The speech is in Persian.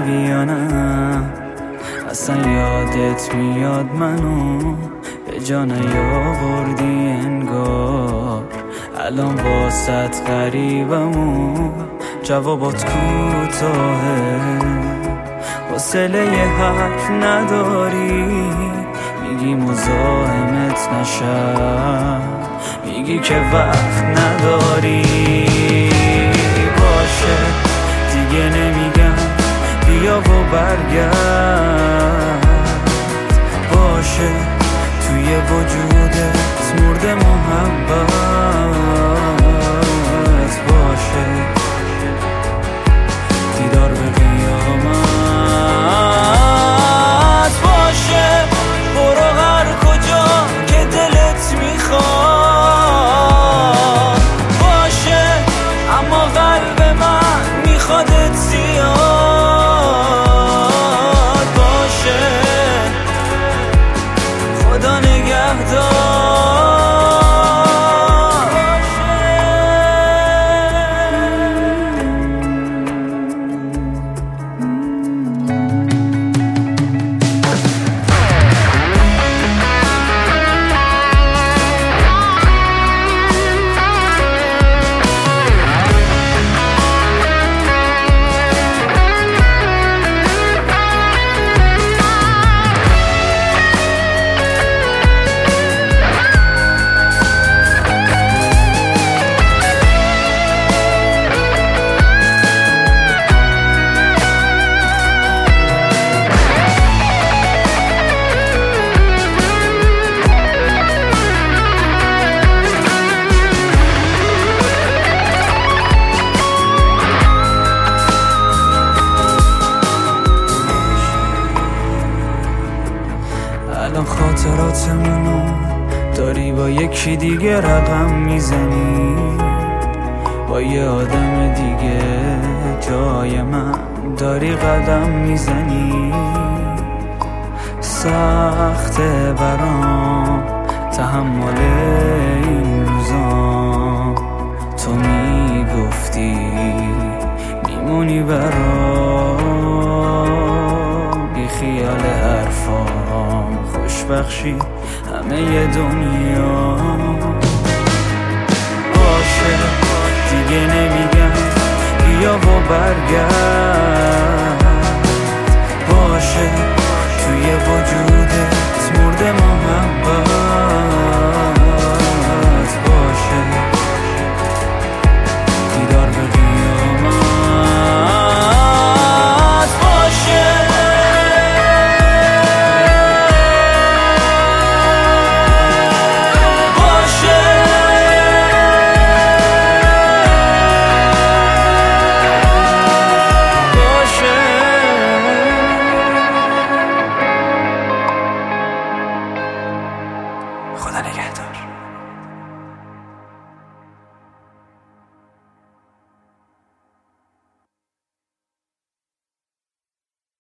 بگی یا نه؟ اصلا یادت میاد منو به جا نیاوردی انگار. الان واسط غریبم و جوابات کوتاهه، حوصله حرف نداری، میگی مزاحمت نشم، میگی که وقت نداری. باشه دیگه نمیگم بیا و برگرد، باشه توی وجودت مرده محبت، باشه دیدار به قیامت، باشه برو هر کجا که دلت میخواد، باشه اما قلب من میخوادت زیاد، باشه خدا نگهدار. الان خاطراتمونو داری با یکی دیگه رقم میزنی، با یه آدم دیگه جای من داری قدم میزنی. سخته برام تحمل این روزا، تو میگفتی میمونی برام، بی خیال حرفام خوشبخشی همه ی دنیا. باشه دیگه نمیگم بیا و برگرد،